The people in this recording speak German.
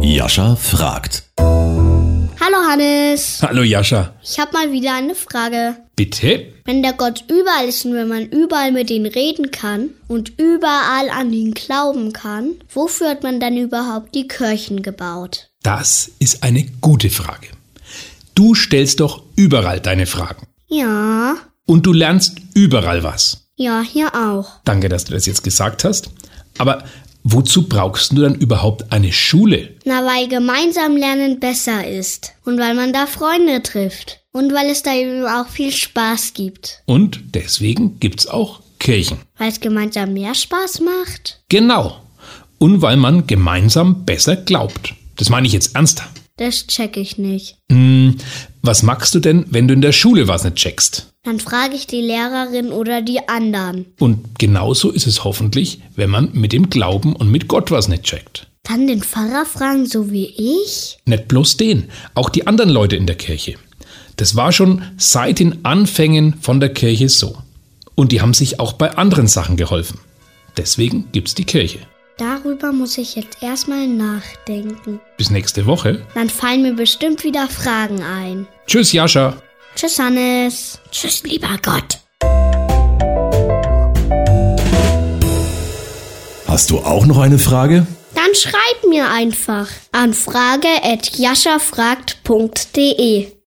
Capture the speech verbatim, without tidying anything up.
Jascha fragt. Hallo Hannes. Hallo Jascha. Ich habe mal wieder eine Frage. Bitte? Wenn der Gott überall ist und wenn man überall mit ihm reden kann und überall an ihn glauben kann, wofür hat man dann überhaupt die Kirchen gebaut? Das ist eine gute Frage. Du stellst doch überall deine Fragen. Ja. Und du lernst überall was. Ja, hier auch. Danke, dass du das jetzt gesagt hast. Aber wozu brauchst du dann überhaupt eine Schule? Na, weil gemeinsam lernen besser ist. Und weil man da Freunde trifft. Und weil es da eben auch viel Spaß gibt. Und deswegen gibt's auch Kirchen. Weil es gemeinsam mehr Spaß macht? Genau. Und weil man gemeinsam besser glaubt. Das meine ich jetzt ernsthaft. Das check ich nicht. Hm, was machst du denn, wenn du in der Schule was nicht checkst? Dann frage ich die Lehrerin oder die anderen. Und genauso ist es hoffentlich, wenn man mit dem Glauben und mit Gott was nicht checkt. Dann den Pfarrer fragen, so wie ich? Nicht bloß den, auch die anderen Leute in der Kirche. Das war schon seit den Anfängen von der Kirche so. Und die haben sich auch bei anderen Sachen geholfen. Deswegen gibt's die Kirche. Darüber muss ich jetzt erstmal nachdenken. Bis nächste Woche. Dann fallen mir bestimmt wieder Fragen ein. Tschüss, Jascha. Tschüss, Hannes. Tschüss, lieber Gott. Hast du auch noch eine Frage? Dann schreib mir einfach an frage at jaschafragt punkt de.